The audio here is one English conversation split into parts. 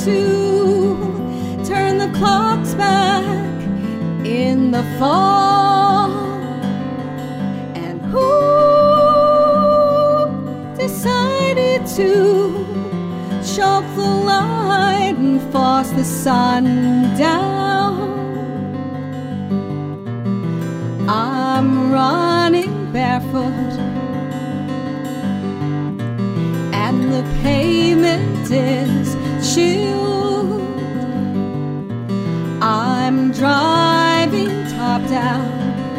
to turn the clocks back in the fall? And who decided to choke the light and force the sun down? I'm running barefoot, and the pavement is chilled. I'm driving top down,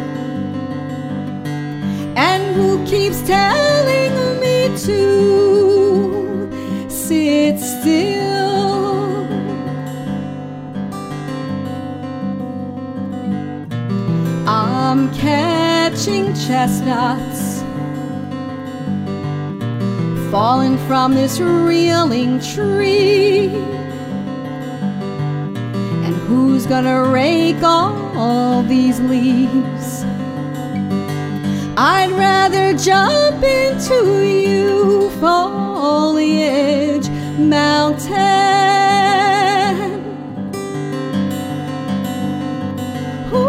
and who keeps telling me to sit still? I'm catching chestnuts falling from this reeling tree. And who's gonna rake all these leaves? I'd rather jump into you, foliage mountain. Who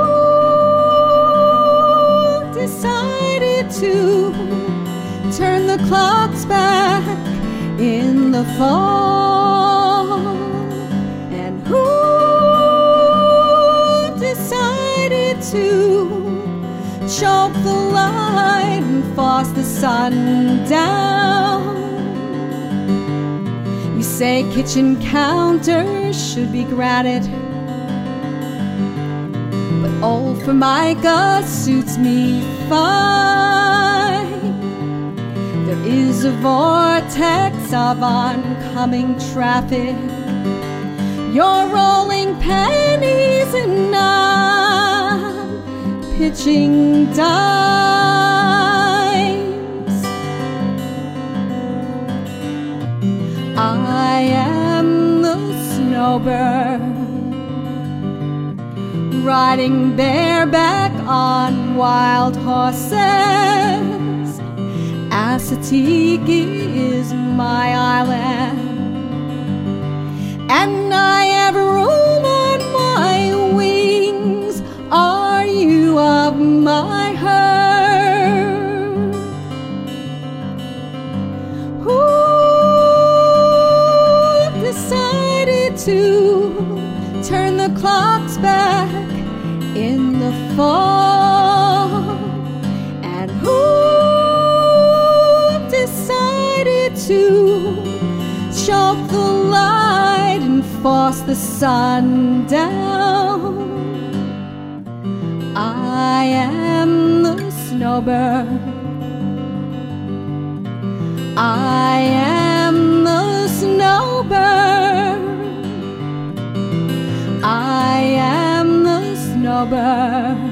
decided to turn the clocks back in the fall? And who decided to choke the light and force the sun down? You say kitchen counters should be granite, but old Formica suits me fine. There is a vortex of oncoming traffic. You're rolling pennies and I'm pitching dimes. I am the snowbird, riding bareback on wild horses. Assateague is my island, and I have room on my wings. Are you of my herd? Who decided to turn the clocks back in the fall? And who decided to choke the light and force the sun down? I am the snowbird, I am the snowbird, I am the snowbird.